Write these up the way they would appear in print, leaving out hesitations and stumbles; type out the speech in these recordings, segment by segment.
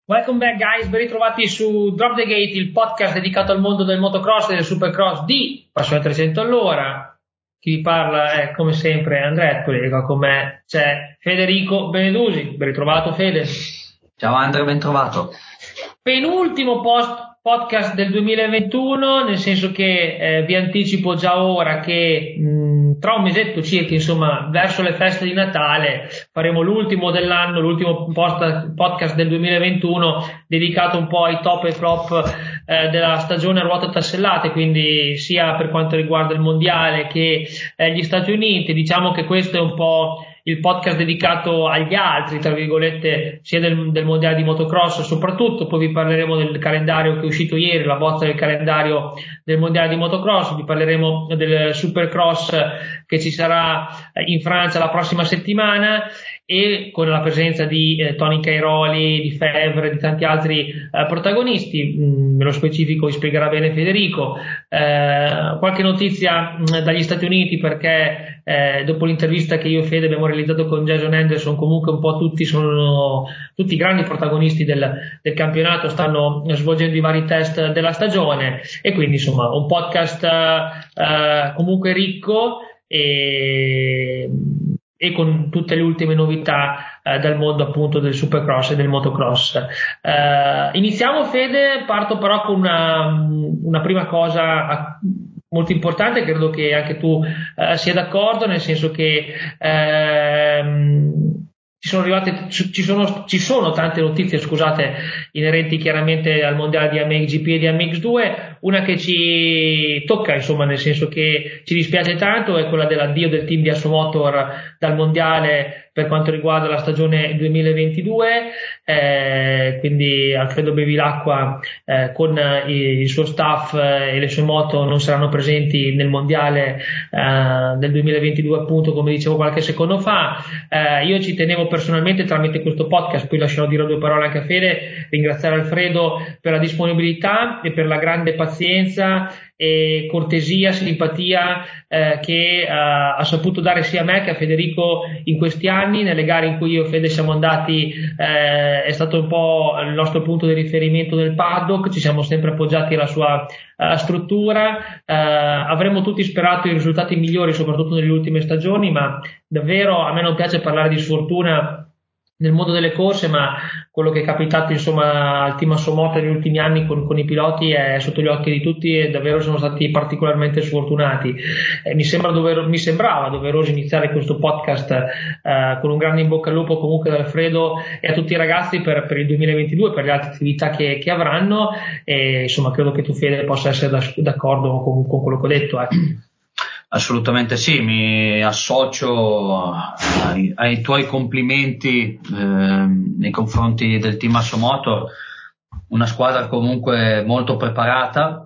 Welcome back guys, ben ritrovati su Drop the Gate, il podcast dedicato al mondo del motocross e del supercross di Passione 300 all'ora. Chi vi parla è come sempre Andrea Collega, con me c'è Federico Benedusi. Ben ritrovato Fede. Ciao Andrea, ben trovato. Penultimo podcast del 2021, nel senso che vi anticipo già ora che tra un mesetto circa, insomma, verso le feste di Natale faremo l'ultimo dell'anno, l'ultimo podcast del 2021 dedicato un po' ai top e flop della stagione a ruote tassellate, quindi sia per quanto riguarda il mondiale che gli Stati Uniti. Diciamo che questo è un po' il podcast dedicato agli altri, tra virgolette, sia del mondiale di motocross soprattutto. Poi vi parleremo del calendario che è uscito ieri, la bozza del calendario del mondiale di motocross, vi parleremo del supercross che ci sarà in Francia la prossima settimana, e con la presenza di Tony Cairoli, di Fevre, di tanti altri protagonisti. Nello specifico vi spiegherà bene Federico. Qualche notizia dagli Stati Uniti, perché dopo l'intervista che io e Fede abbiamo realizzato con Jason Anderson, comunque un po' tutti i grandi protagonisti del campionato stanno svolgendo i vari test della stagione, e quindi insomma un podcast comunque ricco e con tutte le ultime novità dal mondo appunto del supercross e del motocross. Iniziamo Fede, parto però con una prima cosa molto importante, credo che anche tu sia d'accordo, nel senso che ci sono tante notizie, scusate, inerenti chiaramente al mondiale di MXGP e di MX2. Una che ci tocca, insomma, nel senso che ci dispiace tanto, è quella dell'addio del team di Assomotor dal mondiale per quanto riguarda la stagione 2022, quindi Alfredo Bevilacqua con il suo staff e le sue moto non saranno presenti nel mondiale del 2022, appunto, come dicevo qualche secondo fa. Io ci tenevo personalmente, tramite questo podcast, poi lascerò dire due parole anche a Fede, ringraziare Alfredo per la disponibilità e per la grande pazienza e cortesia, simpatia che ha saputo dare sia a me che a Federico in questi anni. Nelle gare in cui io e Fede siamo andati è stato un po' il nostro punto di riferimento nel paddock, ci siamo sempre appoggiati alla sua struttura. Avremmo tutti sperato i risultati migliori, soprattutto nelle ultime stagioni, ma davvero a me non piace parlare di sfortuna nel mondo delle corse, ma quello che è capitato insomma al team Assomoto negli ultimi anni con i piloti è sotto gli occhi di tutti, e davvero sono stati particolarmente sfortunati. Mi sembrava doveroso iniziare questo podcast con un grande in bocca al lupo comunque da Alfredo e a tutti i ragazzi per il 2022, per le altre attività che avranno, e insomma credo che tu Fede possa essere d'accordo con quello che ho detto. Assolutamente sì, mi associo ai tuoi complimenti nei confronti del team Assomotor, una squadra comunque molto preparata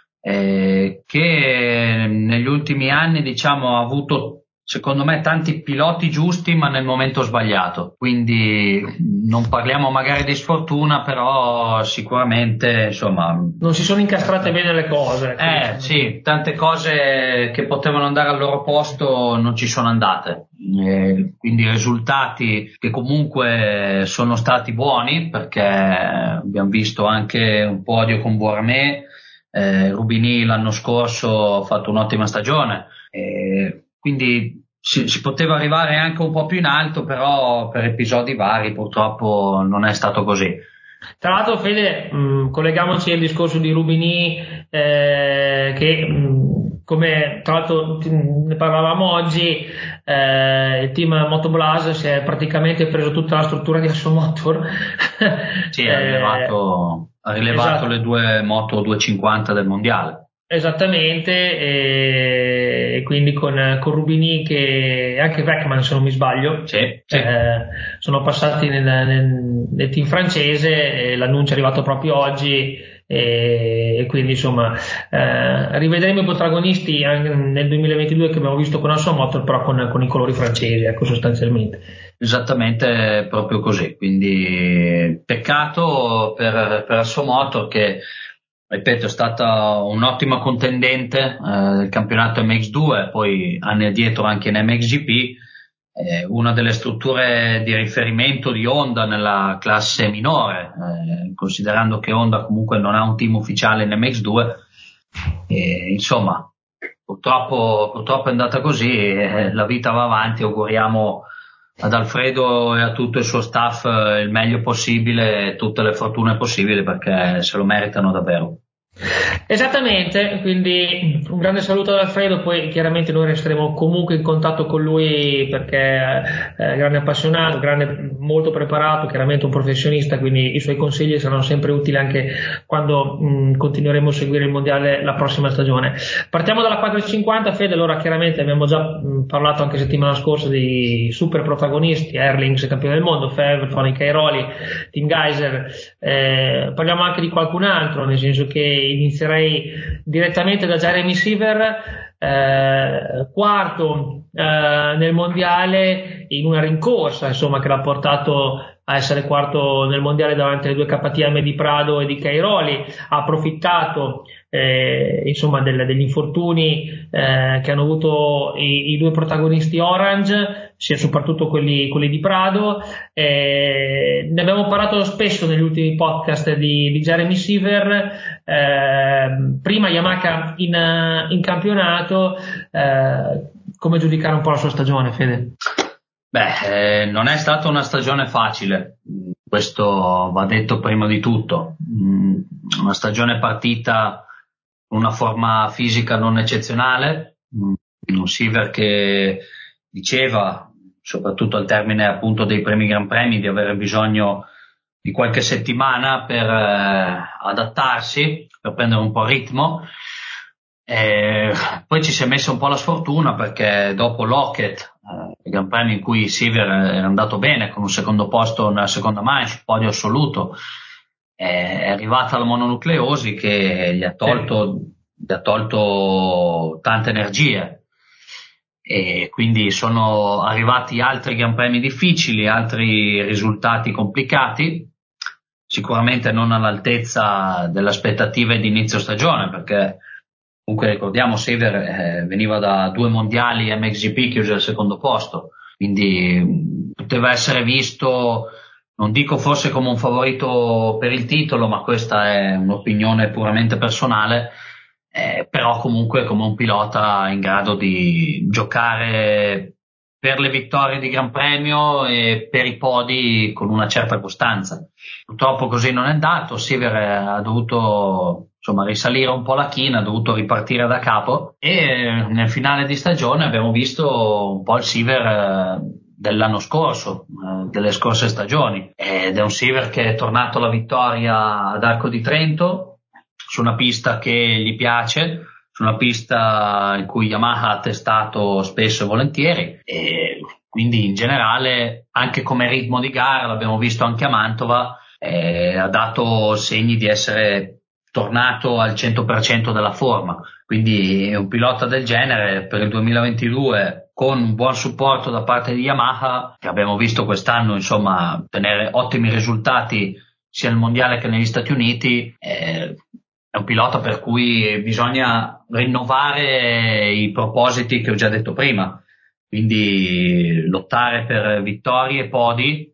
che negli ultimi anni, diciamo, ha avuto secondo me tanti piloti giusti ma nel momento sbagliato, quindi non parliamo magari di sfortuna, però sicuramente insomma non si sono incastrate bene le cose. Sì, tante cose che potevano andare al loro posto non ci sono andate, quindi i risultati che comunque sono stati buoni, perché abbiamo visto anche un podio con Boarmé, Rubini l'anno scorso ha fatto un'ottima stagione, quindi si poteva arrivare anche un po' più in alto, però per episodi vari purtroppo non è stato così. Tra l'altro Fede, colleghiamoci al discorso di Rubini, che come tra l'altro ne parlavamo oggi, il team Motoblas si è praticamente preso tutta la struttura di Assomotor. Sì, ha rilevato esatto. Le due moto 250 del mondiale. Esattamente, e quindi con Rubini e anche Beckman, se non mi sbaglio, sì. sono passati nel team francese, e l'annuncio è arrivato proprio oggi, e quindi insomma rivedremo i protagonisti anche nel 2022 che abbiamo visto con Assomotor, però con i colori francesi, ecco, sostanzialmente. Esattamente, proprio così, quindi peccato per Assomotor, che ripeto è stata un'ottima contendente del campionato MX2, poi anni addietro anche in MXGP, una delle strutture di riferimento di Honda nella classe minore, considerando che Honda comunque non ha un team ufficiale in MX2. Insomma, purtroppo è andata così, la vita va avanti. Auguriamo ad Alfredo e a tutto il suo staff il meglio possibile, tutte le fortune possibili, perché se lo meritano davvero. Esattamente, quindi un grande saluto ad Alfredo, poi chiaramente noi resteremo comunque in contatto con lui perché è grande appassionato, molto preparato, chiaramente un professionista, quindi i suoi consigli saranno sempre utili anche quando continueremo a seguire il mondiale la prossima stagione. Partiamo dalla 450, Fede. Allora chiaramente abbiamo già parlato anche settimana scorsa di super protagonisti, Erlings campione del mondo, Fev, Tony Cairoli, Tim Geiser, parliamo anche di qualcun altro, nel senso che inizierei direttamente da Jeremy Seaver, quarto nel mondiale in una rincorsa, insomma, che l'ha portato a essere quarto nel mondiale davanti alle due KTM di Prado e di Cairoli. Ha approfittato insomma degli infortuni che hanno avuto i due protagonisti Orange, sia soprattutto quelli di Prado. Ne abbiamo parlato spesso negli ultimi podcast di Jeremy Seaver, prima Yamaha in campionato. Come giudicare un po' la sua stagione, Fede? Non è stata una stagione facile, questo va detto prima di tutto. Una stagione partita con una forma fisica non eccezionale, un Seaver che diceva, soprattutto al termine appunto dei primi Gran Premi, di avere bisogno di qualche settimana per adattarsi, per prendere un po' il ritmo. Poi ci si è messa un po' la sfortuna, perché dopo Loket, il Gran Premio in cui Seaver era andato bene con un secondo posto nella seconda manche, podio assoluto, è arrivata la mononucleosi che gli ha tolto tante energie, e quindi sono arrivati altri Gran Premi difficili, altri risultati complicati, sicuramente non all'altezza delle aspettative di inizio stagione, perché comunque ricordiamo Seaver veniva da 2 mondiali MXGP chiusi al secondo posto, quindi poteva essere visto, non dico forse come un favorito per il titolo, ma questa è un'opinione puramente personale, però comunque come un pilota in grado di giocare per le vittorie di Gran Premio e per i podi con una certa costanza. Purtroppo così non è andato. Seaver ha dovuto risalire un po' la china, ha dovuto ripartire da capo, e nel finale di stagione abbiamo visto un po' il Seaver dell'anno scorso, delle scorse stagioni, ed è un Seaver che è tornato alla vittoria ad Arco di Trento su una pista che gli piace, su una pista in cui Yamaha ha testato spesso e volentieri, e quindi in generale anche come ritmo di gara, l'abbiamo visto anche a Mantova, ha dato segni di essere tornato al 100% della forma. Quindi un pilota del genere per il 2022, con un buon supporto da parte di Yamaha, che abbiamo visto quest'anno insomma ottenere ottimi risultati sia nel mondiale che negli Stati Uniti, è un pilota per cui bisogna rinnovare i propositi che ho già detto prima, quindi lottare per vittorie e podi,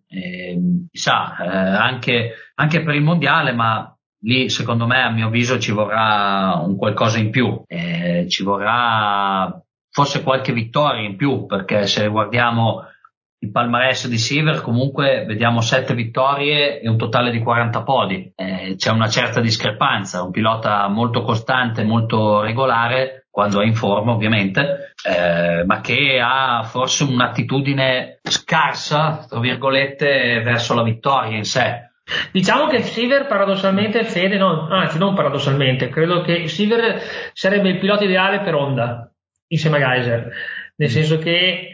anche per il mondiale, ma lì secondo me, a mio avviso, ci vorrà un qualcosa in più, ci vorrà forse qualche vittoria in più, perché se guardiamo il palmarès di Seaver comunque vediamo 7 vittorie e un totale di 40 podi, c'è una certa discrepanza, un pilota molto costante, molto regolare quando è in forma ovviamente, ma che ha forse un'attitudine scarsa, tra virgolette, verso la vittoria in sé. Diciamo che Seaver paradossalmente, Fede, no, anzi non paradossalmente, credo che Seaver sarebbe il pilota ideale per Honda insieme a Geiser, nel senso che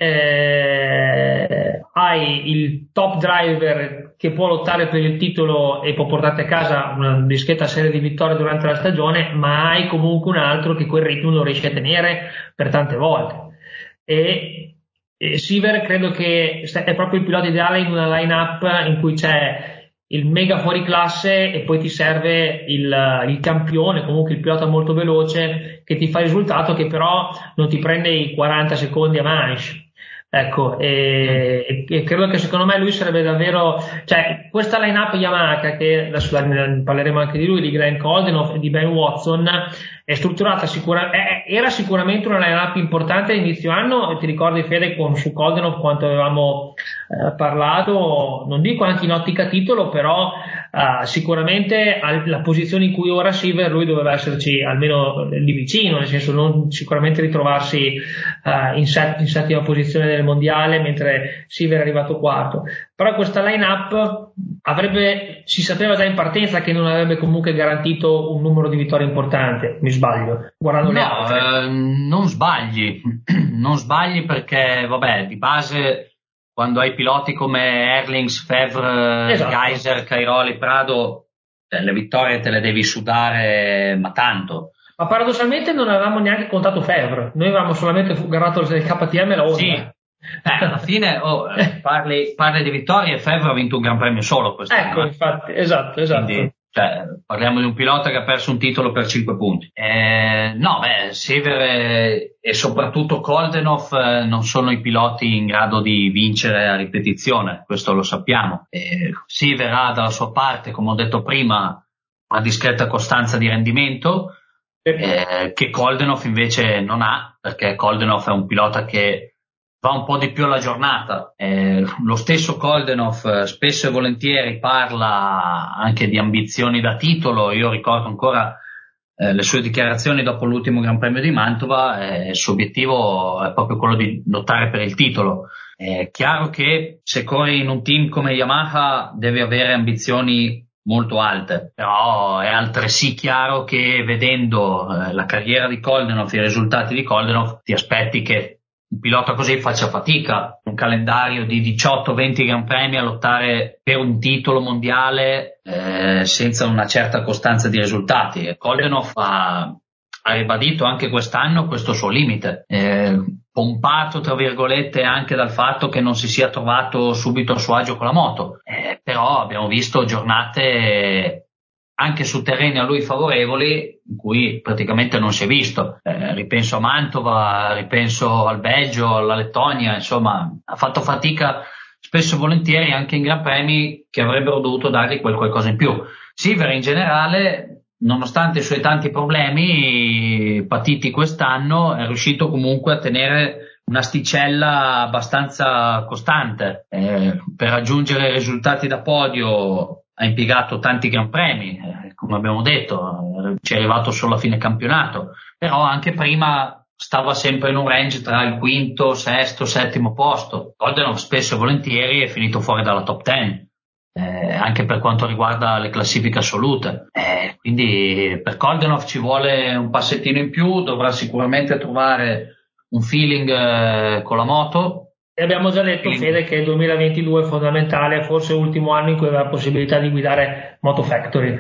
hai il top driver che può lottare per il titolo e può portarti a casa una discreta serie di vittorie durante la stagione, ma hai comunque un altro che quel ritmo lo riesce a tenere per tante volte. E Seaver credo che è proprio il pilota ideale in una line-up in cui c'è il mega fuoriclasse e poi ti serve il campione, comunque il pilota molto veloce che ti fa il risultato, che però non ti prende i 40 secondi a manche, Ecco, e credo che secondo me lui sarebbe davvero, cioè questa line-up Yamaha, che adesso parleremo anche di lui, di Grant Coldenhoff e di Ben Watson, è strutturata era sicuramente una line-up importante all'inizio anno. Ti ricordi, Fede, su Coldenhoff quanto avevamo parlato, non dico anche in ottica titolo, però sicuramente la posizione in cui ora Seaver, lui doveva esserci almeno lì vicino, nel senso non sicuramente ritrovarsi in settima posizione del mondiale, mentre Seaver è arrivato quarto. Però questa line-up si sapeva già in partenza che non avrebbe comunque garantito un numero di vittorie importante, mi sbaglio, guardando le altre. Non sbagli, non sbagli perché, vabbè, di base quando hai piloti come Erlings, Fevre, Esatto. Geiser, Cairoli, Prado, le vittorie te le devi sudare, ma tanto. Ma paradossalmente non avevamo neanche contato Fevre, noi avevamo solamente garato il KTM e la Honda. Sì, alla fine parli di vittorie e Fevre ha vinto un gran premio solo quest'anno. Ecco, infatti, esatto. Quindi, parliamo di un pilota che ha perso un titolo per 5 punti. Sever e soprattutto Coldenhoff non sono i piloti in grado di vincere a ripetizione, questo lo sappiamo. Sever ha dalla sua parte, come ho detto prima, una discreta costanza di rendimento che Coldenhoff invece non ha, perché Coldenhoff è un pilota che va un po' di più alla giornata. Lo stesso Coldenhoff spesso e volentieri parla anche di ambizioni da titolo. Io ricordo ancora le sue dichiarazioni dopo l'ultimo Gran Premio di Mantova. Il suo obiettivo è proprio quello di lottare per il titolo. È chiaro che se corri in un team come Yamaha devi avere ambizioni molto alte, però è altresì chiaro che vedendo la carriera di Coldenhoff, i risultati di Coldenhoff, ti aspetti che un pilota così faccia fatica, un calendario di 18-20 Gran Premi a lottare per un titolo mondiale senza una certa costanza di risultati. Coldenhoff ha ribadito anche quest'anno questo suo limite, pompato tra virgolette anche dal fatto che non si sia trovato subito a suo agio con la moto, però abbiamo visto giornate anche su terreni a lui favorevoli in cui praticamente non si è visto. Ripenso a Mantova, ripenso al Belgio, alla Lettonia, insomma ha fatto fatica spesso e volentieri anche in Gran Premi che avrebbero dovuto dargli qualcosa in più. Seaver in generale, nonostante i suoi tanti problemi patiti quest'anno, è riuscito comunque a tenere un'asticella abbastanza costante. Per raggiungere risultati da podio ha impiegato tanti Gran Premi, come abbiamo detto, ci è arrivato solo a fine campionato, però anche prima stava sempre in un range tra il quinto, sesto, settimo posto. Coldenhoff spesso e volentieri è finito fuori dalla top 10. Anche per quanto riguarda le classifiche assolute, quindi per Coldenhoff ci vuole un passettino in più, dovrà sicuramente trovare un feeling con la moto. E abbiamo già detto, Fede, che il 2022 è fondamentale, forse l'ultimo anno in cui aveva la possibilità di guidare Moto Factory.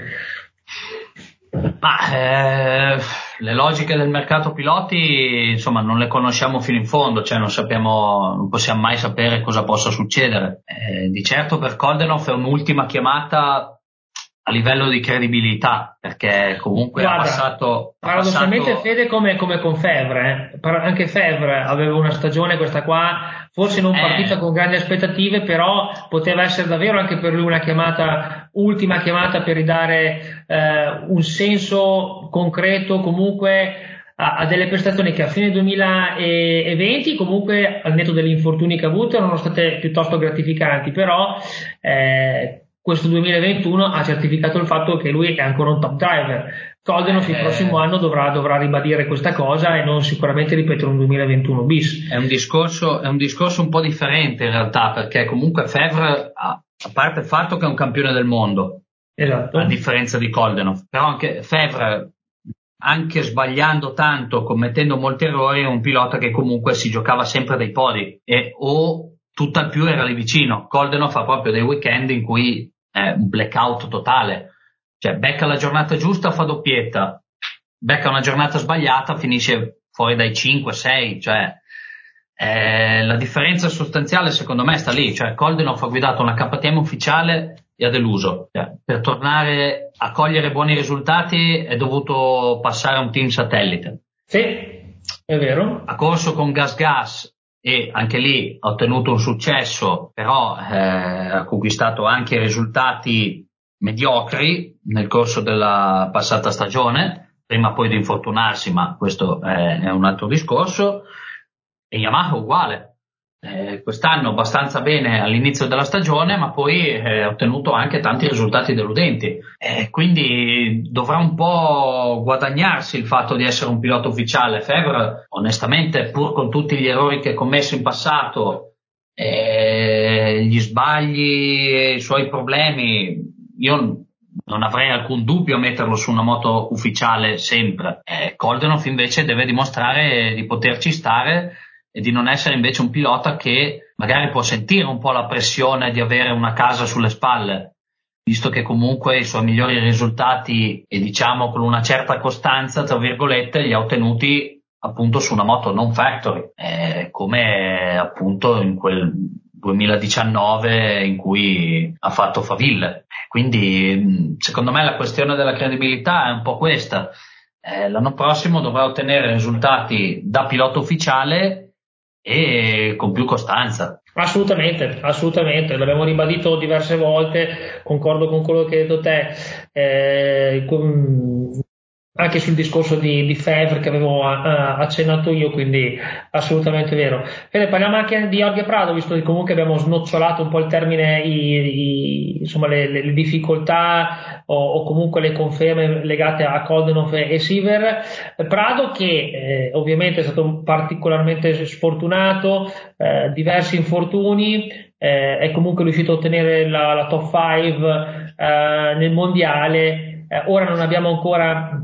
Le logiche del mercato piloti, insomma, non le conosciamo fino in fondo, cioè non possiamo mai sapere cosa possa succedere. Di certo per Coldenhoff è un'ultima chiamata a livello di credibilità, perché comunque paradossalmente Fede come con Fevre, anche Fevre aveva una stagione, questa qua forse non partita con grandi aspettative, però poteva essere davvero anche per lui una ultima chiamata per ridare un senso concreto comunque a delle prestazioni che a fine 2020 comunque al netto degli infortuni che ha avuto erano state piuttosto gratificanti, però questo 2021 ha certificato il fatto che lui è ancora un top driver. Coldenhoff il prossimo anno dovrà ribadire questa cosa e non sicuramente ripetere un 2021 bis. È un discorso un po' differente in realtà, perché comunque Fevre, a parte il fatto che è un campione del mondo, esatto, a differenza di Coldenhoff, però anche Fevre, anche sbagliando tanto, commettendo molti errori, è un pilota che comunque si giocava sempre dei podi o tutt'al più era lì vicino. Coldenhoff ha proprio dei weekend in cui è un blackout totale, cioè becca la giornata giusta, fa doppietta, becca una giornata sbagliata, finisce fuori dai 5-6, cioè la differenza sostanziale secondo me sta lì, cioè Coldenhoff ha guidato una KTM ufficiale e ha deluso, cioè, per tornare a cogliere buoni risultati è dovuto passare a un team satellite. Sì, è vero. Ha corso con Gas e anche lì ha ottenuto un successo, però ha conquistato anche risultati mediocri nel corso della passata stagione, prima poi di infortunarsi, ma questo è un altro discorso. E Yamaha uguale. Quest'anno abbastanza bene all'inizio della stagione, ma poi ha ottenuto anche tanti risultati deludenti. Quindi dovrà un po' guadagnarsi il fatto di essere un pilota ufficiale. Febvre, onestamente, pur con tutti gli errori che ha commesso in passato, gli sbagli e i suoi problemi, io non avrei alcun dubbio a metterlo su una moto ufficiale sempre. Koldenhoff invece deve dimostrare di poterci stare e di non essere invece un pilota che magari può sentire un po' la pressione di avere una casa sulle spalle, visto che comunque i suoi migliori risultati, e diciamo con una certa costanza, tra virgolette, li ha ottenuti appunto su una moto non factory, come appunto in quel 2019 in cui ha fatto faville. Quindi secondo me la questione della credibilità è un po' questa. L'anno prossimo dovrà ottenere risultati da pilota ufficiale e con più costanza. Assolutamente, assolutamente, l'abbiamo ribadito diverse volte, concordo con quello che hai detto te, anche sul discorso di Fevre che avevo accennato io, quindi assolutamente vero. Fede, parliamo anche di Jorge Prado, visto che comunque abbiamo snocciolato un po' il termine, insomma le difficoltà o comunque le conferme legate a Koldenhoff e Seaver. Prado che ovviamente è stato particolarmente sfortunato, diversi infortuni, è comunque riuscito a ottenere la top 5 nel mondiale. Ora non abbiamo ancora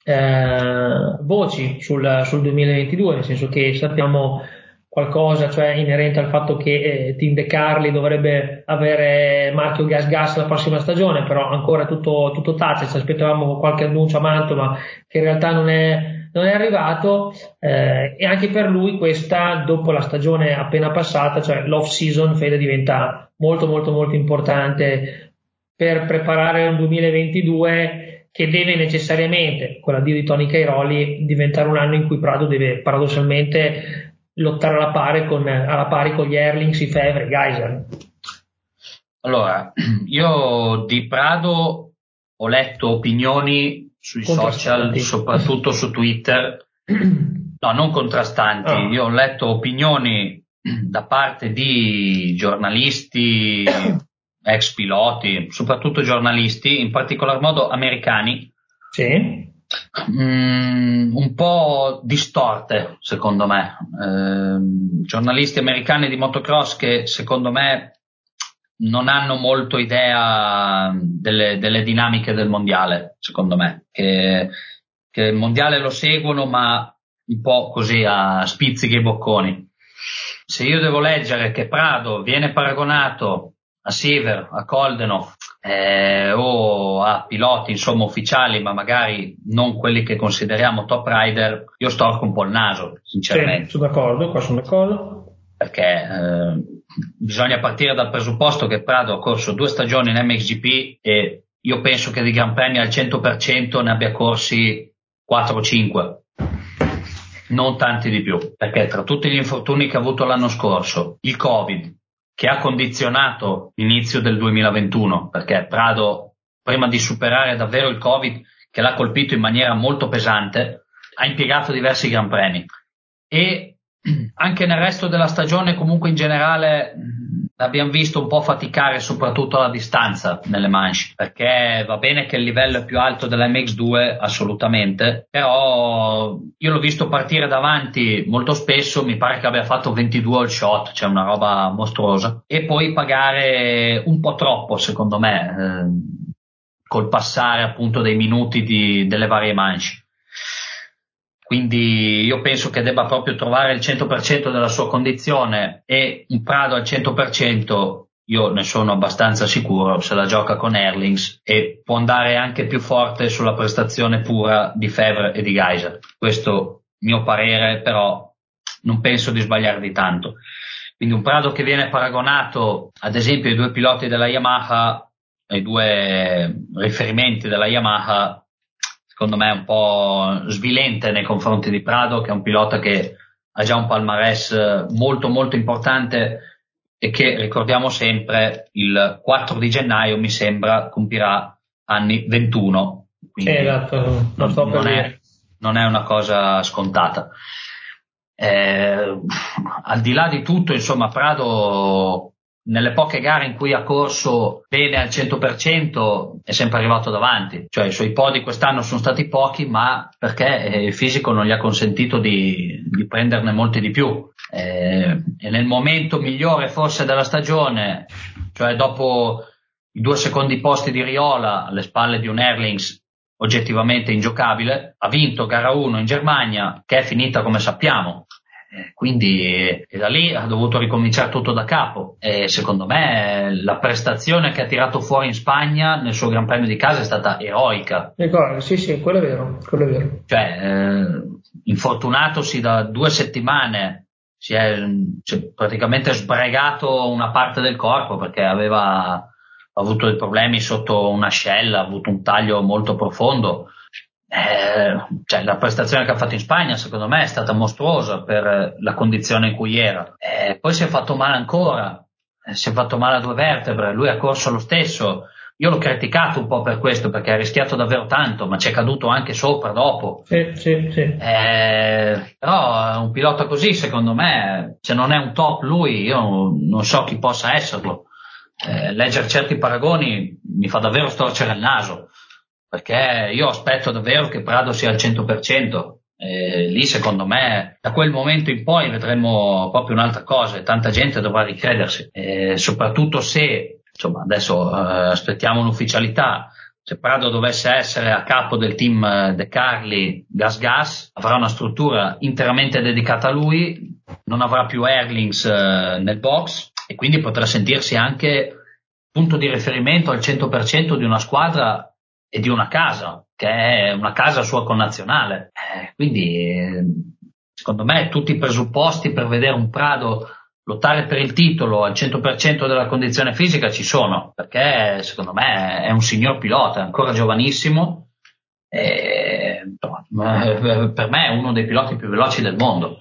voci sul 2022, nel senso che sappiamo qualcosa, cioè inerente al fatto che Team De Carli dovrebbe avere marchio gas la prossima stagione, però ancora tutto tacito. Ci aspettavamo qualche annuncio a Mantova che in realtà non è arrivato, e anche per lui questa, dopo la stagione appena passata, cioè l'off season, Fede, diventa molto molto molto importante per preparare un 2022 che deve necessariamente, con l'addio di Tony Cairoli, diventare un anno in cui Prado deve paradossalmente lottare alla pari con gli Erlings, i Fevre, i Geiser. Allora, io di Prado ho letto opinioni sui social, soprattutto su Twitter, no, non contrastanti. Io ho letto opinioni da parte di giornalisti, ex piloti, soprattutto giornalisti, in particolar modo americani, sì. Un po' distorte, secondo me. Giornalisti americani di motocross che secondo me non hanno molto idea delle dinamiche del mondiale, secondo me, che il mondiale lo seguono ma un po' così a spizzichi e bocconi. Se io devo leggere che Prado viene paragonato a Seaver, a Koldenhoff, o a piloti insomma ufficiali, ma magari non quelli che consideriamo top rider, io storco un po' il naso, sinceramente. Sì, sono d'accordo. Perché bisogna partire dal presupposto che Prado ha corso 2 stagioni in MXGP e io penso che di Gran Premi al 100% ne abbia corsi 4 o 5, non tanti di più, perché tra tutti gli infortuni che ha avuto l'anno scorso, il Covid, che ha condizionato l'inizio del 2021, perché Prado, prima di superare davvero il Covid, che l'ha colpito in maniera molto pesante, ha impiegato diversi Gran Premi. E anche nel resto della stagione, comunque in generale, l'abbiamo visto un po' faticare, soprattutto alla distanza nelle manche, perché va bene che il livello è più alto dell'MX2, assolutamente, però io l'ho visto partire davanti molto spesso, mi pare che abbia fatto 22 all shot, cioè una roba mostruosa, e poi pagare un po' troppo, secondo me, col passare appunto dei minuti delle varie manche. Quindi io penso che debba proprio trovare il 100% della sua condizione, e un Prado al 100% io ne sono abbastanza sicuro se la gioca con Erlings, e può andare anche più forte sulla prestazione pura di Fevre e di Geiser. Questo mio parere, però non penso di sbagliare di tanto. Quindi un Prado che viene paragonato ad esempio ai 2 piloti della Yamaha, ai 2 riferimenti della Yamaha, secondo me è un po' svilente nei confronti di Prado, che è un pilota che ha già un palmarès molto molto importante e che, ricordiamo sempre, il 4 di gennaio mi sembra compirà anni 21, quindi esatto, non è una cosa scontata. Al di là di tutto, insomma, Prado nelle poche gare in cui ha corso bene al 100% è sempre arrivato davanti, cioè i suoi podi quest'anno sono stati pochi, ma perché il fisico non gli ha consentito di prenderne molti di più, e nel momento migliore forse della stagione, cioè dopo i 2 secondi posti di Riola alle spalle di un Herlings oggettivamente ingiocabile, ha vinto gara 1 in Germania, che è finita come sappiamo. Quindi da lì ha dovuto ricominciare tutto da capo, e secondo me la prestazione che ha tirato fuori in Spagna nel suo Gran Premio di casa è stata eroica. Sì, quello è vero, quello è vero. Cioè, infortunatosi da 2 settimane, si è praticamente sbregato una parte del corpo perché aveva avuto dei problemi sotto un'ascella, ha avuto un taglio molto profondo. Cioè, la prestazione che ha fatto in Spagna secondo me è stata mostruosa per la condizione in cui era. Poi si è fatto male ancora, si è fatto male a 2 vertebre, lui ha corso lo stesso. Io l'ho criticato un po' per questo, perché ha rischiato davvero tanto, ma ci è caduto anche sopra dopo. Sì. Però un pilota così, secondo me, se non è un top lui, io non so chi possa esserlo. Leggere certi paragoni mi fa davvero storcere il naso, perché io aspetto davvero che Prado sia al 100%. Lì secondo me da quel momento in poi vedremo proprio un'altra cosa e tanta gente dovrà ricredersi, soprattutto se, insomma, adesso aspettiamo un'ufficialità. Se Prado dovesse essere a capo del team De Carli Gas avrà una struttura interamente dedicata a lui, non avrà più Herlings nel box, e quindi potrà sentirsi anche punto di riferimento al 100% di una squadra e di una casa, che è una casa sua connazionale. Quindi secondo me tutti i presupposti per vedere un Prado lottare per il titolo al 100% della condizione fisica ci sono, perché secondo me è un signor pilota, è ancora giovanissimo, e per me è uno dei piloti più veloci del mondo.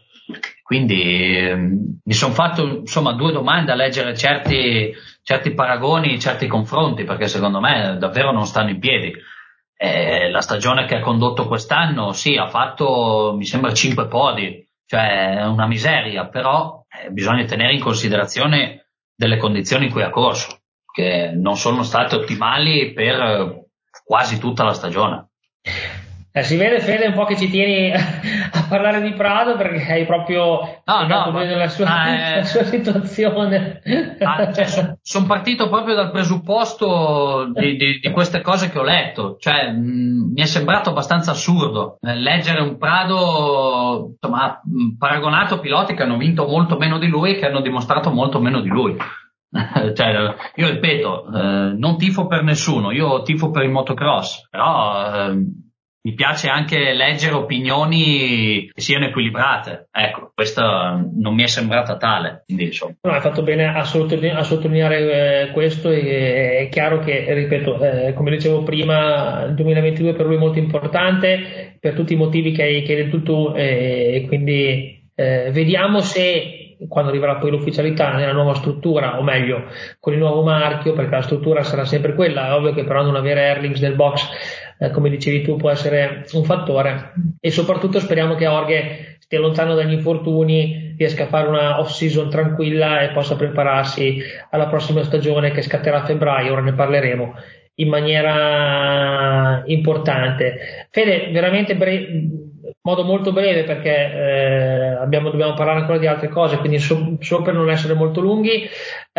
Quindi mi sono fatto, insomma, 2 domande a leggere certi paragoni, certi confronti, perché secondo me davvero non stanno in piedi. La stagione che ha condotto quest'anno, sì, ha fatto, mi sembra, 5 podi, cioè è una miseria, però bisogna tenere in considerazione delle condizioni in cui ha corso, che non sono state ottimali per quasi tutta la stagione. Si vede, Fede, un po' che ci tieni a parlare di Prado, perché hai proprio spiegato bene la sua situazione. Cioè, sono partito proprio dal presupposto di queste cose che ho letto, cioè mi è sembrato abbastanza assurdo leggere un Prado, insomma, paragonato a piloti che hanno vinto molto meno di lui e che hanno dimostrato molto meno di lui. Cioè, io ripeto, non tifo per nessuno, io tifo per il motocross, però mi piace anche leggere opinioni che siano equilibrate. Ecco, questa non mi è sembrata tale. Quindi, insomma. No, hai fatto bene a sottolineare questo. È chiaro che, ripeto, come dicevo prima, il 2022 per lui è molto importante per tutti i motivi che hai detto tu, e quindi vediamo se, quando arriverà poi l'ufficialità nella nuova struttura, o meglio con il nuovo marchio, perché la struttura sarà sempre quella, è ovvio che però non avere Herlings nel box, come dicevi tu, può essere un fattore, e soprattutto speriamo che Jorge stia lontano dagli infortuni, riesca a fare una off-season tranquilla e possa prepararsi alla prossima stagione che scatterà a febbraio, ora ne parleremo, in maniera importante. Fede, veramente modo molto breve, perché dobbiamo parlare ancora di altre cose, quindi solo per non essere molto lunghi,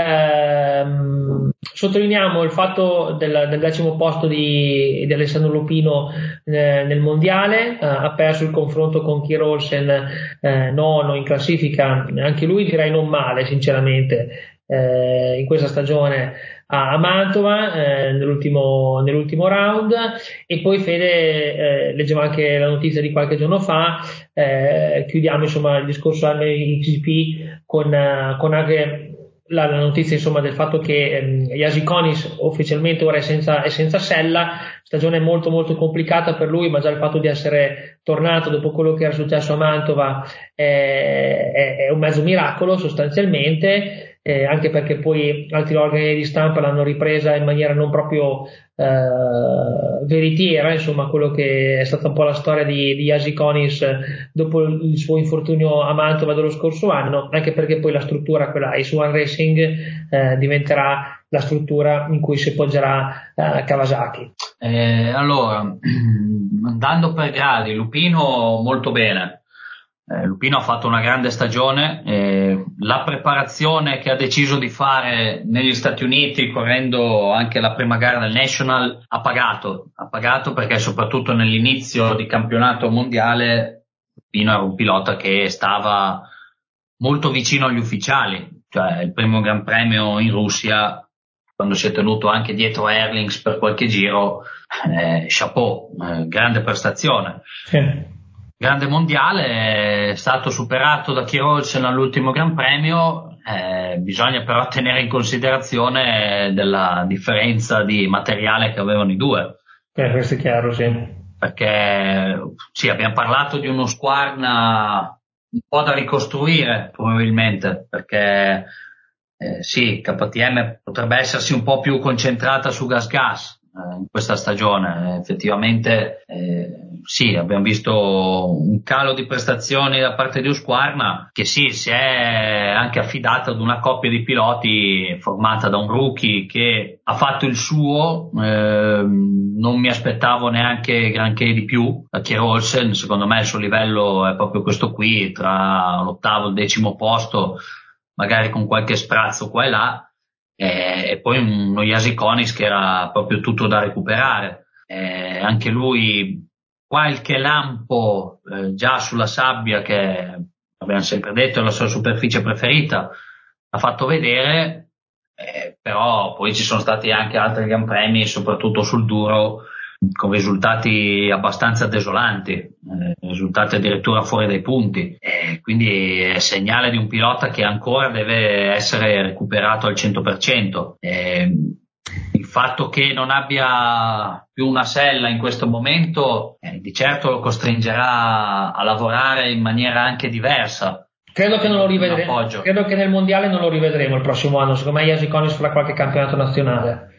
sottolineiamo il fatto del 10° posto di Alessandro Lupino nel mondiale, ha perso il confronto con Kir Olsen, nono in classifica, anche lui direi non male sinceramente, in questa stagione a Mantova, nell'ultimo round. E poi, Fede, leggevo anche la notizia di qualche giorno fa, chiudiamo insomma il discorso XGP con anche la notizia insomma del fatto che Jasikonis ufficialmente ora è senza sella, stagione molto molto complicata per lui, ma già il fatto di essere tornato dopo quello che era successo a Mantova è un mezzo miracolo sostanzialmente, anche perché poi altri organi di stampa l'hanno ripresa in maniera non proprio veritiera, insomma quello che è stata un po' la storia di Jasikonis dopo il suo infortunio a Mantova dello scorso anno, anche perché poi la struttura, quella Ace One Racing, diventerà la struttura in cui si appoggerà Kawasaki. Allora, andando per gradi, Lupino molto bene. Lupino ha fatto una grande stagione, la preparazione che ha deciso di fare negli Stati Uniti, correndo anche la prima gara del National, ha pagato perché soprattutto nell'inizio di campionato mondiale Lupino era un pilota che stava molto vicino agli ufficiali, cioè il primo Gran Premio in Russia, quando si è tenuto anche dietro Erlings per qualche giro, chapeau, grande prestazione. Sì. Grande mondiale, è stato superato da Kirolsen all'ultimo Gran Premio, bisogna però tenere in considerazione della differenza di materiale che avevano i due. Questo è chiaro, sì. Perché sì, abbiamo parlato di uno Squarna un po' da ricostruire probabilmente, perché sì, KTM potrebbe essersi un po' più concentrata su gas in questa stagione. Effettivamente sì, abbiamo visto un calo di prestazioni da parte di Husqvarna che sì, si è anche affidata ad una coppia di piloti formata da un rookie che ha fatto il suo, non mi aspettavo neanche granché di più da Kjær Olsen. Secondo me il suo livello è proprio questo qui, tra l'8º e il 10º posto, magari con qualche sprazzo qua e là, e poi uno Jasikonis che era proprio tutto da recuperare. Anche lui qualche lampo già sulla sabbia, che abbiamo sempre detto è la sua superficie preferita, ha fatto vedere, però poi ci sono stati anche altri Gran Premi, soprattutto sul duro, con risultati abbastanza desolanti, risultati addirittura fuori dai punti, quindi è segnale di un pilota che ancora deve essere recuperato al 100%. Il fatto che non abbia più una sella in questo momento di certo lo costringerà a lavorare in maniera anche diversa. Credo che non lo rivedremo. Credo che nel mondiale non lo rivedremo il prossimo anno. Secondo me Jasikonis farà qualche campionato nazionale.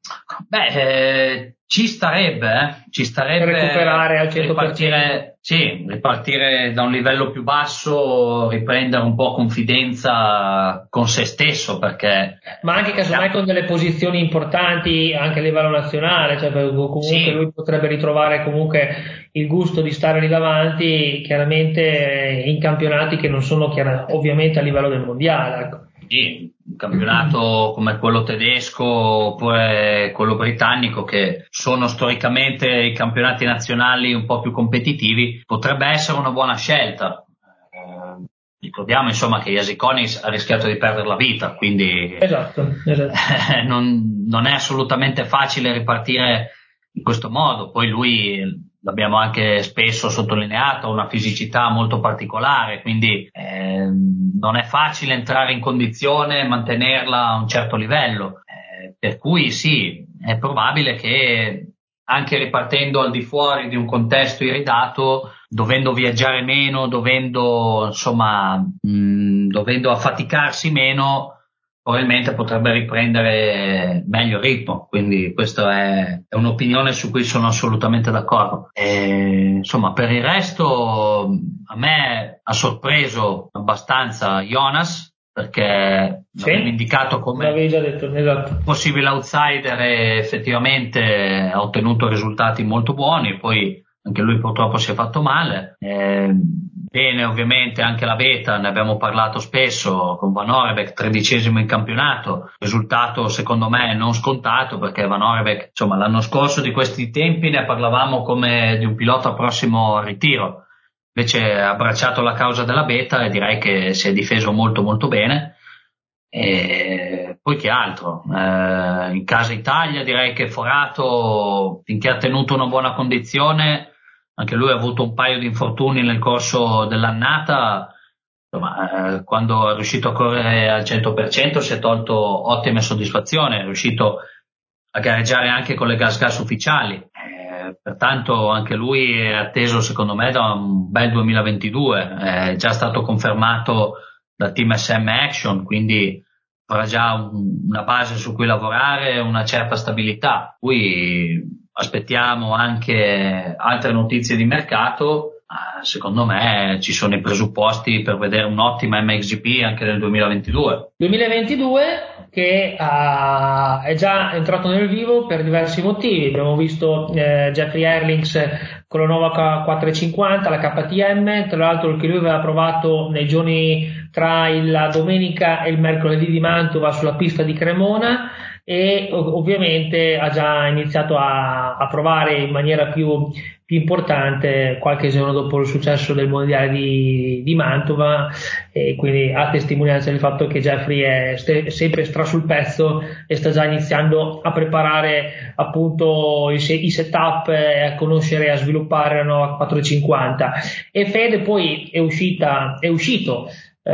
Beh, ci starebbe Per recuperare al 100%. Ripartire da un livello più basso, riprendere un po' confidenza con se stesso, perché ma anche casomai con delle posizioni importanti anche a livello nazionale, cioè comunque sì, lui potrebbe ritrovare comunque il gusto di stare lì davanti, chiaramente in campionati che non sono ovviamente a livello del mondiale, ecco. Sì, un campionato come quello tedesco oppure quello britannico, che sono storicamente i campionati nazionali un po' più competitivi, potrebbe essere una buona scelta. Ricordiamo insomma che Jasikonis ha rischiato di perdere la vita, quindi esatto. non è assolutamente facile ripartire in questo modo. Poi lui, l'abbiamo anche spesso sottolineato, ha una fisicità molto particolare, quindi non è facile entrare in condizione e mantenerla a un certo livello, per cui sì, è probabile che anche ripartendo al di fuori di un contesto iridato, dovendo viaggiare meno, dovendo affaticarsi meno, probabilmente potrebbe riprendere meglio il ritmo. Quindi questa è un'opinione su cui sono assolutamente d'accordo. Insomma, per il resto a me ha sorpreso abbastanza Jonas, perché sì, l'avevo indicato come già detto, esatto, possibile outsider e effettivamente ha ottenuto risultati molto buoni. Poi anche lui purtroppo si è fatto male. Bene, ovviamente anche la Beta, ne abbiamo parlato spesso, con Van Orebeck 13° in campionato, risultato secondo me non scontato, perché Van Orebeck, insomma, l'anno scorso di questi tempi ne parlavamo come di un pilota prossimo al ritiro, invece ha abbracciato la causa della Beta e direi che si è difeso molto molto bene. E poi che altro? In casa Italia direi che Forato, finché ha tenuto una buona condizione, anche lui ha avuto un paio di infortuni nel corso dell'annata, insomma, quando è riuscito a correre al 100% si è tolto ottime soddisfazioni, è riuscito a gareggiare anche con le gas ufficiali, pertanto anche lui è atteso secondo me da un bel 2022, è già stato confermato dal team SM Action, quindi avrà già una base su cui lavorare, una certa stabilità. Poi aspettiamo anche altre notizie di mercato. Secondo me ci sono i presupposti per vedere un'ottima MXGP anche nel 2022. 2022 che è già entrato nel vivo per diversi motivi. Abbiamo visto Jeffrey Herlings con la nuova 450, la KTM, tra l'altro che lui aveva provato nei giorni tra la domenica e il mercoledì di Mantova sulla pista di Cremona, e ovviamente ha già iniziato a provare in maniera più importante qualche giorno dopo il successo del mondiale di Mantova, e quindi a testimonianza del fatto che Jeffrey è sempre sul pezzo e sta già iniziando a preparare appunto i setup, a conoscere e a sviluppare la nuova 450. E Fede poi è uscito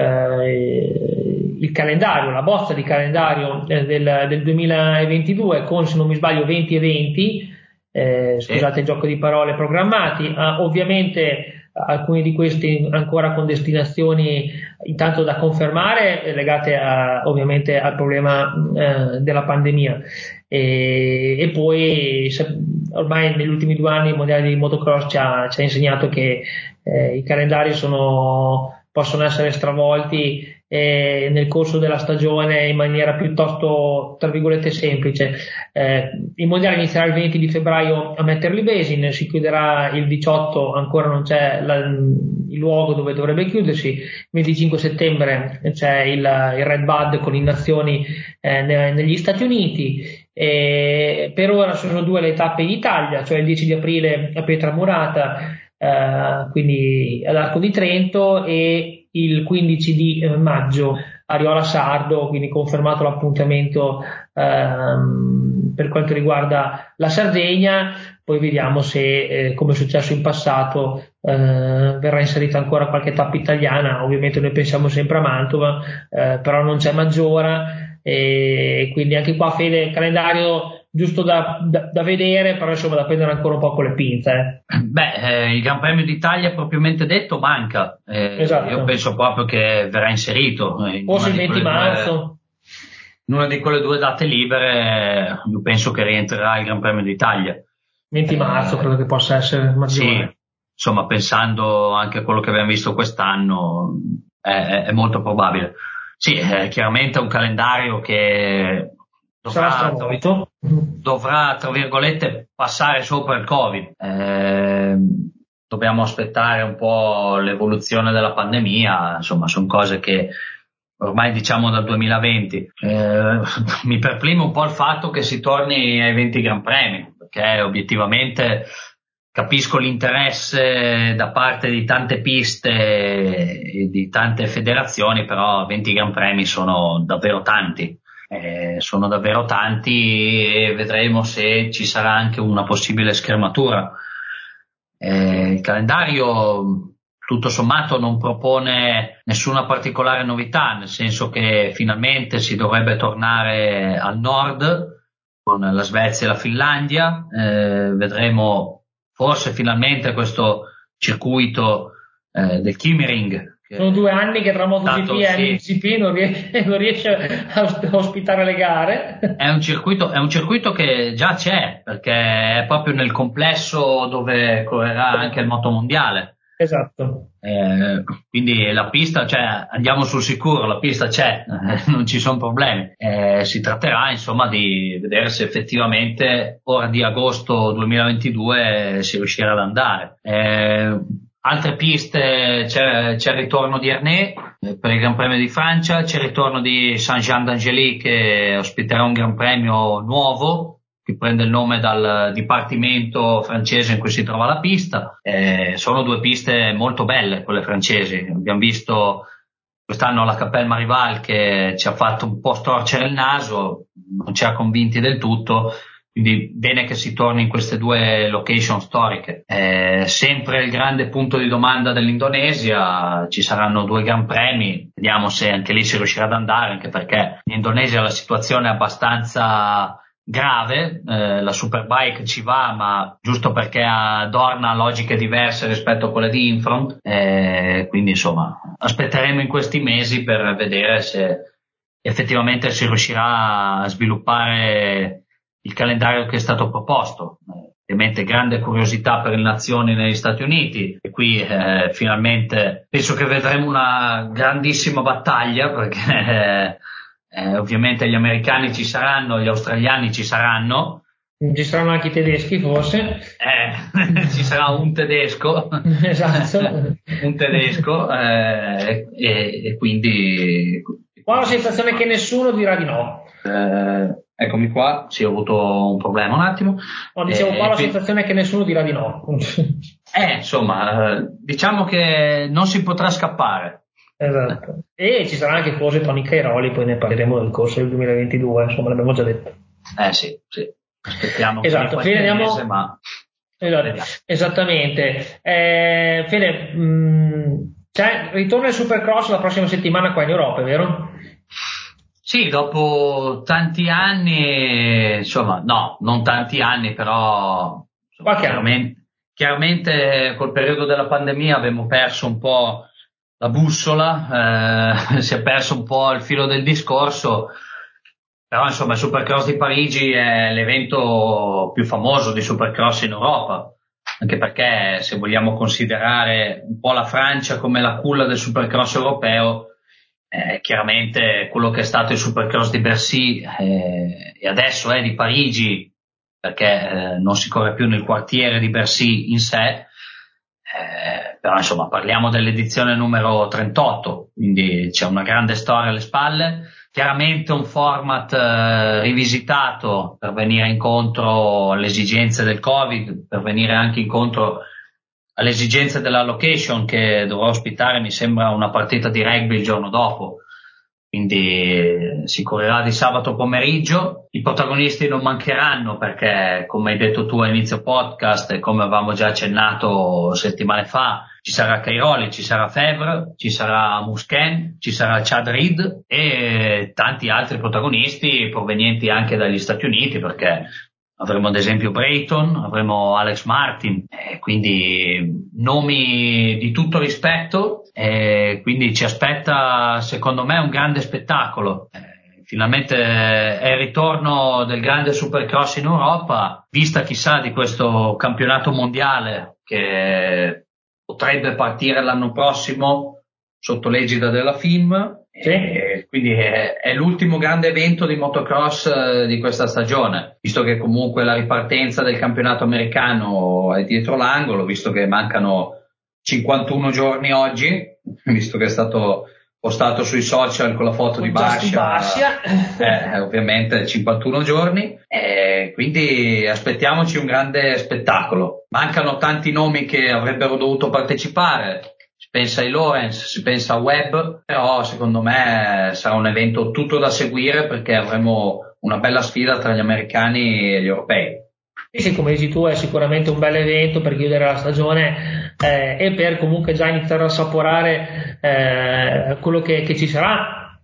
il calendario, la bozza di calendario del 2022 con, se non mi sbaglio, 20 eventi, scusate il gioco di parole, programmati. Ovviamente alcuni di questi ancora con destinazioni intanto da confermare, legate ovviamente al problema della pandemia, e poi ormai negli ultimi 2 anni il mondiale di motocross ci ha insegnato che i calendari possono essere stravolti nel corso della stagione in maniera piuttosto, tra virgolette, semplice. Il mondiale inizierà il 20 di febbraio a Metterli-Basin, si chiuderà il 18, ancora non c'è il luogo dove dovrebbe chiudersi. Il 25 settembre c'è il Red Bud con Nazioni negli Stati Uniti. Per ora sono 2 le tappe in Italia, cioè il 10 di aprile a Pietramurata, quindi all'Arco di Trento, e il 15 di maggio a Riola Sardo, quindi confermato l'appuntamento per quanto riguarda la Sardegna. Poi vediamo se, come è successo in passato, verrà inserita ancora qualche tappa italiana. Ovviamente noi pensiamo sempre a Mantova, però non c'è Maggiora, e quindi anche qua, Fede, calendario giusto da vedere, però insomma da prendere ancora un po' con le pinze. Il Gran Premio d'Italia propriamente detto manca, Esatto. Io penso proprio che verrà inserito forse il 20 marzo. In una di quelle 2 date libere, io penso che rientrerà il Gran Premio d'Italia. 20 marzo credo che possa essere maggiore. Sì, insomma, pensando anche a quello che abbiamo visto quest'anno, è molto probabile. Sì, chiaramente è un calendario che dovrà, tra virgolette, passare sopra il Covid. Dobbiamo aspettare un po' l'evoluzione della pandemia, insomma, sono cose che ormai diciamo dal 2020. Mi perplime un po' il fatto che si torni ai 20 Gran Premi, perché obiettivamente capisco l'interesse da parte di tante piste e di tante federazioni, però 20 Gran Premi sono davvero tanti. Sono davvero tanti, e vedremo se ci sarà anche una possibile schermatura. Il calendario tutto sommato non propone nessuna particolare novità, nel senso che finalmente si dovrebbe tornare al nord con la Svezia e la Finlandia. Vedremo forse finalmente questo circuito del Kimmering. Sono 2 anni che tra MotoGP e MXGP non riesce a ospitare le gare. È un circuito che già c'è, perché è proprio nel complesso dove correrà anche il motomondiale. Esatto. Quindi la pista, cioè, andiamo sul sicuro, la pista c'è, non ci sono problemi. Si tratterà insomma di vedere se effettivamente ora di agosto 2022 si riuscirà ad andare. Altre piste, c'è il ritorno di Ernée per il Gran Premio di Francia, c'è il ritorno di Saint-Jean d'Angely che ospiterà un Gran Premio nuovo che prende il nome dal dipartimento francese in cui si trova la pista. Sono 2 piste molto belle quelle francesi. Abbiamo visto quest'anno la Capelle Marival che ci ha fatto un po' storcere il naso, non ci ha convinti del tutto. quindi bene che si torni in queste due location storiche. Sempre il grande punto di domanda dell'Indonesia, ci saranno 2 Gran Premi, vediamo se anche lì si riuscirà ad andare, anche perché in Indonesia la situazione è abbastanza grave, la Superbike ci va, ma giusto perché adorna logiche diverse rispetto a quelle di Infront, quindi insomma aspetteremo in questi mesi per vedere se effettivamente si riuscirà a sviluppare il calendario che è stato proposto. Ovviamente grande curiosità per le nazioni negli Stati Uniti, e qui finalmente penso che vedremo una grandissima battaglia, perché ovviamente gli americani ci saranno, gli australiani ci saranno. Ci saranno anche i tedeschi forse. Ci sarà un tedesco. Esatto. Un tedesco, e quindi... Qua ho la sensazione che nessuno dirà di no. Eccomi qua, sì, ho avuto un problema un attimo. Dicevo qua la sensazione che nessuno dirà di no. Insomma, diciamo che non si potrà scappare. Esatto. E ci sarà anche forse Tony Cairoli, poi ne parleremo nel corso del 2022, insomma l'abbiamo già detto. Sì. Aspettiamo. Esatto, Fede, andiamo... mese, ma... Esattamente. Fede, ritorna il Supercross la prossima settimana qua in Europa, vero? Sì, dopo tanti anni, insomma, no, non tanti anni, però chiaramente col periodo della pandemia abbiamo perso un po' la bussola, si è perso un po' il filo del discorso, però insomma il Supercross di Parigi è l'evento più famoso di Supercross in Europa, anche perché se vogliamo considerare un po' la Francia come la culla del Supercross europeo, chiaramente quello che è stato il Supercross di Bercy e adesso è di Parigi, perché non si corre più nel quartiere di Bercy in sé, però insomma parliamo dell'edizione numero 38, quindi c'è una grande storia alle spalle, chiaramente un format rivisitato per venire incontro alle esigenze del Covid, per venire anche incontro alle esigenze della location, che dovrà ospitare, mi sembra, una partita di rugby il giorno dopo, quindi si correrà di sabato pomeriggio. I protagonisti non mancheranno, perché come hai detto tu a inizio podcast e come avevamo già accennato settimane fa, ci sarà Cairoli, ci sarà Febvre, ci sarà Musquin, ci sarà Chad Reed e tanti altri protagonisti provenienti anche dagli Stati Uniti, perché avremo ad esempio Brayton, avremo Alex Martin, quindi nomi di tutto rispetto, quindi ci aspetta secondo me un grande spettacolo. Finalmente è il ritorno del grande Supercross in Europa, vista chissà di questo campionato mondiale che potrebbe partire l'anno prossimo sotto l'egida della FIM. Quindi è l'ultimo grande evento di motocross di questa stagione, visto che comunque la ripartenza del campionato americano è dietro l'angolo, visto che mancano 51 giorni oggi, visto che è stato postato sui social con la foto di Barcia, ovviamente 51 giorni, quindi aspettiamoci un grande spettacolo. Mancano tanti nomi che avrebbero dovuto partecipare, si pensa ai Lawrence, si pensa a Webb, però secondo me sarà un evento tutto da seguire, perché avremo una bella sfida tra gli americani e gli europei. Sì, come dici tu, è sicuramente un bel evento per chiudere la stagione e per comunque già iniziare a assaporare quello che ci sarà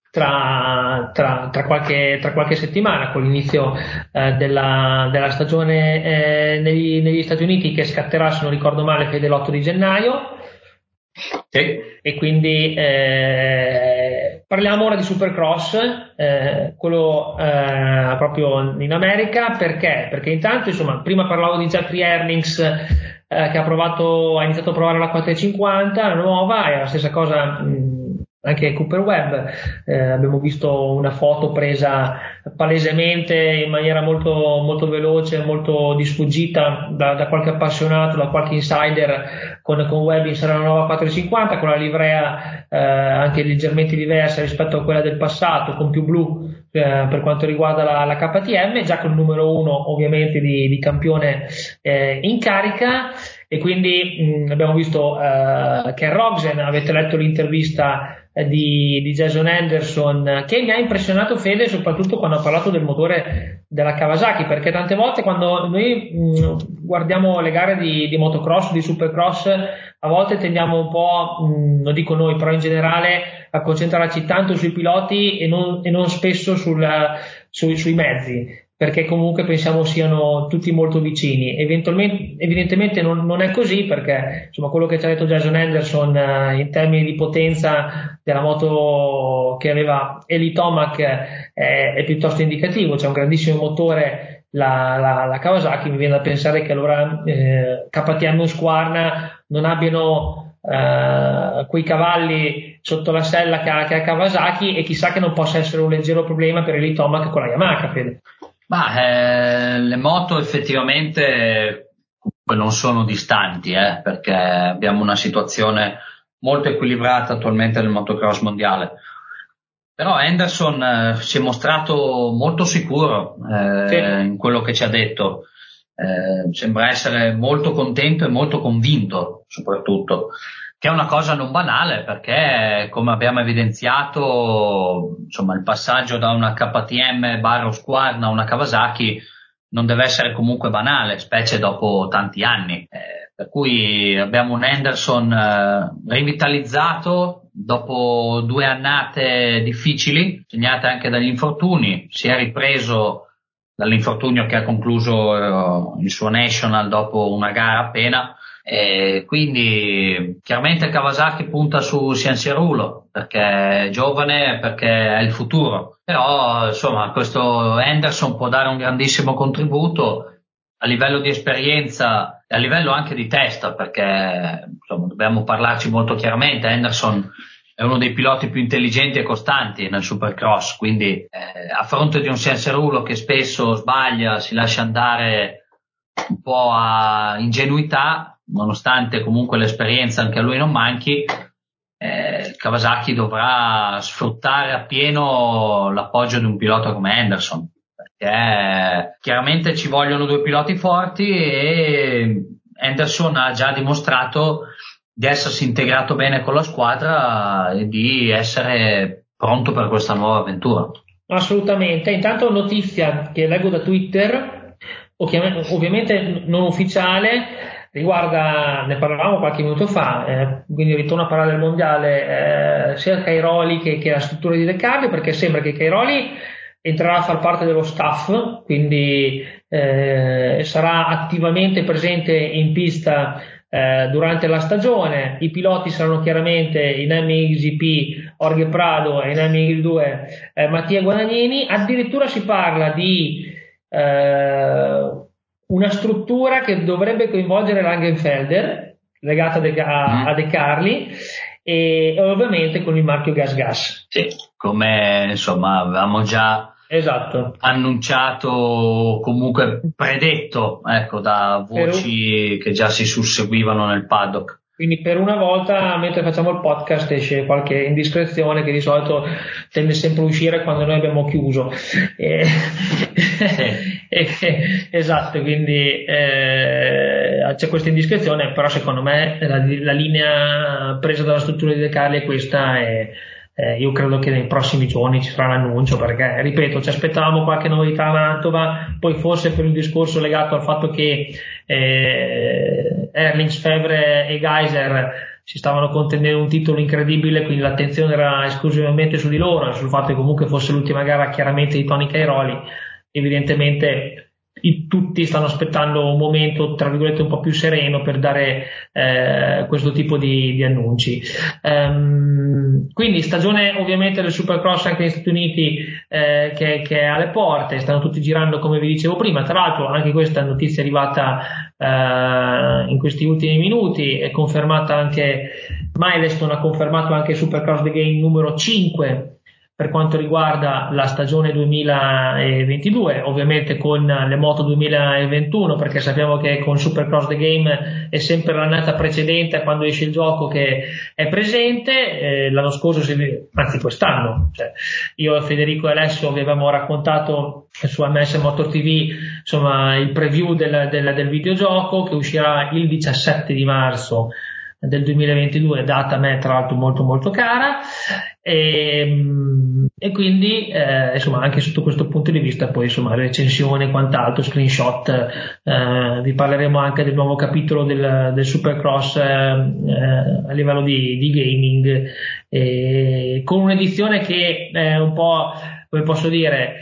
tra qualche settimana, con l'inizio della stagione negli Stati Uniti, che scatterà, se non ricordo male, Fede, l'8 di gennaio. Sì. E quindi parliamo ora di Supercross, quello proprio in America. Perché intanto, insomma, prima parlavo di Jeffrey Herlings, che ha iniziato a provare la 450, la nuova, e la stessa cosa anche Cooper Webb. Abbiamo visto una foto presa palesemente in maniera molto, molto veloce, molto di sfuggita da qualche appassionato, da qualche insider, con Webb in sella nuova 450, con la livrea anche leggermente diversa rispetto a quella del passato, con più blu per quanto riguarda la KTM, già con il numero 1 ovviamente di campione in carica. E quindi abbiamo visto Ken Rogsen, avete letto l'intervista di Jason Anderson, che mi ha impressionato, Fede, soprattutto quando ha parlato del motore della Kawasaki, perché tante volte quando noi guardiamo le gare di motocross, di supercross, a volte tendiamo un po', non dico noi, però in generale, a concentrarci tanto sui piloti e non spesso sui mezzi, perché comunque pensiamo siano tutti molto vicini. Evidentemente non è così, perché insomma quello che ci ha detto Jason Henderson in termini di potenza della moto che aveva Eli Tomac è piuttosto indicativo. C'è un grandissimo motore, la Kawasaki. Mi viene da pensare che allora KTM e Husqvarna non abbiano quei cavalli sotto la sella che ha Kawasaki, e chissà che non possa essere un leggero problema per Eli Tomac con la Yamaha, Fede. Le moto effettivamente comunque non sono distanti, perché abbiamo una situazione molto equilibrata attualmente nel motocross mondiale. Però Henderson si è mostrato molto sicuro Sì. in quello che ci ha detto. Sembra essere molto contento e molto convinto, soprattutto, che è una cosa non banale, perché come abbiamo evidenziato, insomma, il passaggio da una KTM / Husqvarna a una Kawasaki non deve essere comunque banale, specie dopo tanti anni. Per cui abbiamo un Henderson rivitalizzato dopo 2 annate difficili, segnate anche dagli infortuni. Si è ripreso dall'infortunio che ha concluso il suo National dopo una gara appena, e quindi chiaramente Kawasaki punta su Cianciarulo perché è giovane, perché è il futuro. Però insomma questo Henderson può dare un grandissimo contributo a livello di esperienza e a livello anche di testa, perché insomma dobbiamo parlarci molto chiaramente. Henderson è uno dei piloti più intelligenti e costanti nel Supercross, quindi a fronte di un Cianciarulo che spesso sbaglia, si lascia andare un po' a ingenuità, nonostante comunque l'esperienza anche a lui non manchi, Kawasaki dovrà sfruttare appieno l'appoggio di un pilota come Henderson, perché chiaramente ci vogliono 2 piloti forti e Henderson ha già dimostrato di essersi integrato bene con la squadra e di essere pronto per questa nuova avventura. Assolutamente. Intanto notizia che leggo da Twitter, ovviamente non ufficiale, riguarda, ne parlavamo qualche minuto fa, quindi ritorno a parlare del mondiale, sia Cairoli che la struttura di De Carli, perché sembra che Cairoli entrerà a far parte dello staff, quindi sarà attivamente presente in pista durante la stagione. I piloti saranno chiaramente in MXGP Jorge Prado e in MX2 Mattia Guadagnini. Addirittura si parla di una struttura che dovrebbe coinvolgere Langenfelder, legata a De Carli, e ovviamente con il marchio Gas Gas. Sì, come insomma avevamo già annunciato, comunque predetto, ecco, da voci che già si susseguivano nel paddock. Quindi per una volta, mentre facciamo il podcast, esce qualche indiscrezione che di solito tende sempre a uscire quando noi abbiamo chiuso. Esatto, quindi c'è questa indiscrezione, però secondo me la linea presa dalla struttura di De Carli è questa, e io credo che nei prossimi giorni ci sarà l'annuncio, perché ripeto, ci aspettavamo qualche novità a Mantova, poi forse per un discorso legato al fatto che Erlings, Fevre e Geiser si stavano contendendo un titolo incredibile, quindi l'attenzione era esclusivamente su di loro, sul fatto che comunque fosse l'ultima gara chiaramente di Tony Cairoli. Evidentemente tutti stanno aspettando un momento tra virgolette un po' più sereno per dare questo tipo di annunci. Quindi stagione ovviamente del Supercross anche negli Stati Uniti che è alle porte, stanno tutti girando come vi dicevo prima. Tra l'altro anche questa notizia è arrivata in questi ultimi minuti, è confermata anche Milestone, ha confermato anche Supercross The Game numero 5 per quanto riguarda la stagione 2022, ovviamente con le moto 2021, perché sappiamo che con Supercross The Game è sempre l'annata precedente, quando esce il gioco, che è presente. L'anno scorso, anzi quest'anno, io e Federico e Alessio vi avevamo raccontato su MS Motor TV insomma il preview del videogioco, che uscirà il 17 di marzo del 2022, data a me tra l'altro molto molto cara. E quindi insomma anche sotto questo punto di vista poi insomma recensione e quant'altro, screenshot, vi parleremo anche del nuovo capitolo del Supercross a livello di gaming, con un'edizione che è un po', come posso dire,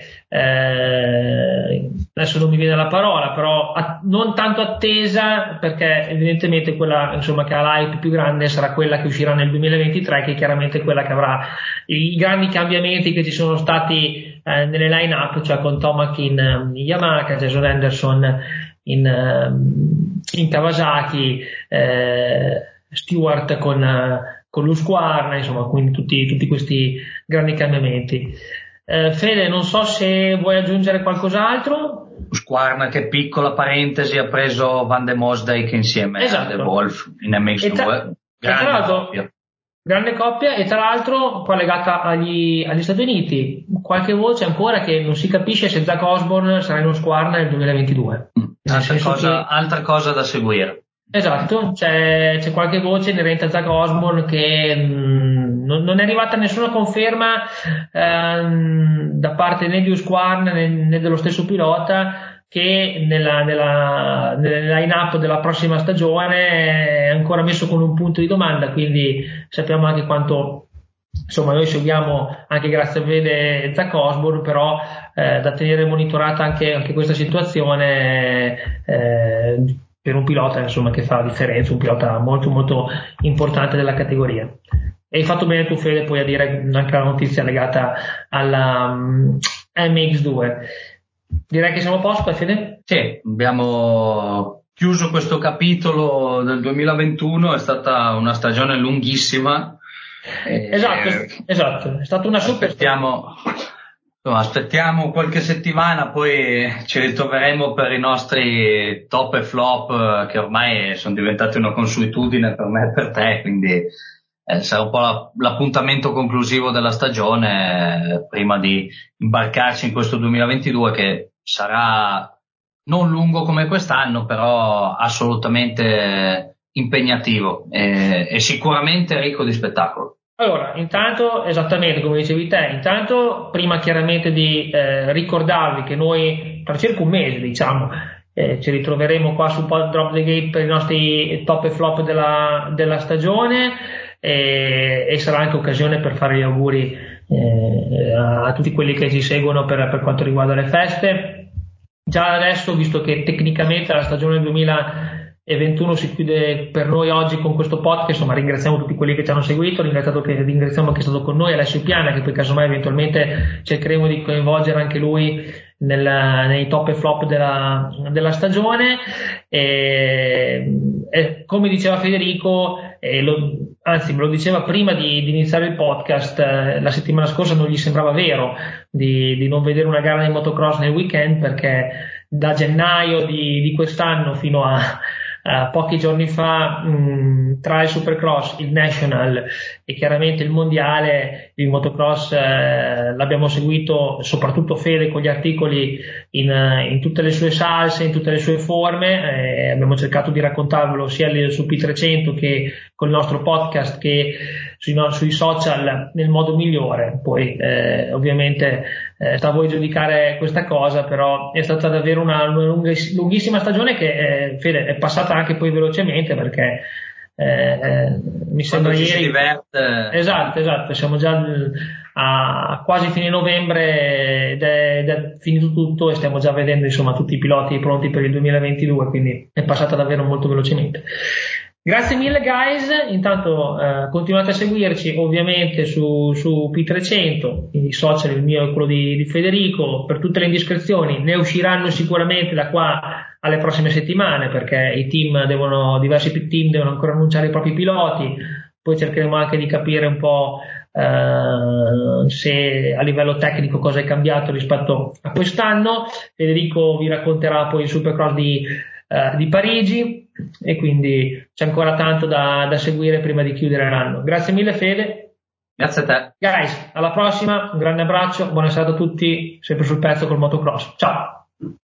adesso non mi viene la parola, però non tanto attesa, perché evidentemente quella insomma che ha l'hype più grande sarà quella che uscirà nel 2023, che è chiaramente quella che avrà i grandi cambiamenti che ci sono stati nelle line-up, cioè con Tomac in Yamaha, Jason Anderson in Kawasaki, Stewart con l'Husqvarna, insomma, quindi tutti questi grandi cambiamenti. Fede, non so se vuoi aggiungere qualcos'altro. Husqvarna, che piccola parentesi, ha preso Van de Mosdijk insieme a The Wolf in MX2. Grande coppia, e tra l'altro qua legata agli Stati Uniti, qualche voce ancora che non si capisce se Zach Osborne sarà in Husqvarna nel 2022. Altra cosa da seguire. Esatto, c'è qualche voce inerente a Zach Osborne che non è arrivata nessuna conferma da parte né di Husqvarna né dello stesso pilota, che nella line-up della prossima stagione è ancora messo con un punto di domanda, quindi sappiamo anche quanto insomma noi seguiamo anche grazie a Fede Zach Osborne, però da tenere monitorata anche questa situazione per un pilota insomma che fa la differenza, un pilota molto molto importante della categoria. E hai fatto bene tu, Fede, poi a dire anche la notizia legata alla MX2. Direi che siamo a posto, Fede? Sì, abbiamo chiuso questo capitolo del 2021, è stata una stagione lunghissima. Esatto, è stata una super aspettiamo qualche settimana, poi ci ritroveremo per i nostri top e flop, che ormai sono diventati una consuetudine per me e per te, quindi sarà un po' l'appuntamento conclusivo della stagione prima di imbarcarci in questo 2022, che sarà non lungo come quest'anno, però assolutamente impegnativo e sicuramente ricco di spettacolo. Allora, intanto, esattamente come dicevi te, prima chiaramente di ricordarvi che noi tra circa un mese, diciamo, ci ritroveremo qua su Drop the Gate per i nostri top e flop della stagione, e sarà anche occasione per fare gli auguri a tutti quelli che ci seguono per quanto riguarda le feste. Già adesso, visto che tecnicamente la stagione 2021 si chiude per noi oggi con questo podcast, insomma ringraziamo tutti quelli che ci hanno seguito, ringraziamo che è stato con noi Alessio Piana, che poi casomai eventualmente cercheremo di coinvolgere anche lui nei top e flop della stagione, e come diceva Federico, anzi me lo diceva prima di iniziare il podcast, la settimana scorsa non gli sembrava vero di non vedere una gara di motocross nel weekend, perché da gennaio di quest'anno fino a pochi giorni fa, tra il Supercross, il National e chiaramente il Mondiale, il motocross l'abbiamo seguito, soprattutto Fede, con gli articoli in tutte le sue salse, in tutte le sue forme, abbiamo cercato di raccontarvelo sia su P300 che col nostro podcast, che sui social nel modo migliore. Poi ovviamente sta a voi giudicare questa cosa, però è stata davvero una lunghissima stagione che Fede è passata anche poi velocemente, perché mi sembra ieri si diverte. Esatto, siamo già a quasi fine novembre ed è finito tutto, e stiamo già vedendo insomma tutti i piloti pronti per il 2022, quindi è passata davvero molto velocemente. Grazie mille guys, intanto continuate a seguirci ovviamente su P300, i social, il mio e quello di Federico. Per tutte le indiscrezioni ne usciranno sicuramente da qua alle prossime settimane, perché diversi pit team devono ancora annunciare i propri piloti, poi cercheremo anche di capire un po' se a livello tecnico cosa è cambiato rispetto a quest'anno. Federico vi racconterà poi il Supercross di Parigi, e quindi c'è ancora tanto da seguire prima di chiudere l'anno. Grazie mille Fede. Grazie a te. Guys, alla prossima, un grande abbraccio, buona serata a tutti, sempre sul pezzo col motocross. Ciao.